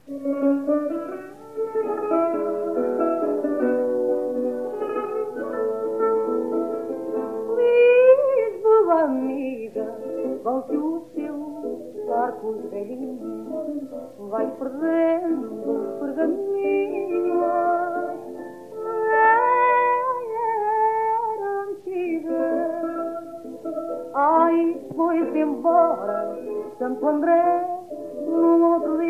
Lisboa, amiga, volte o seu arco velhinho, vai perdendo pergaminho. Era antiga. Ai, foi-se embora Santo André no outro dia.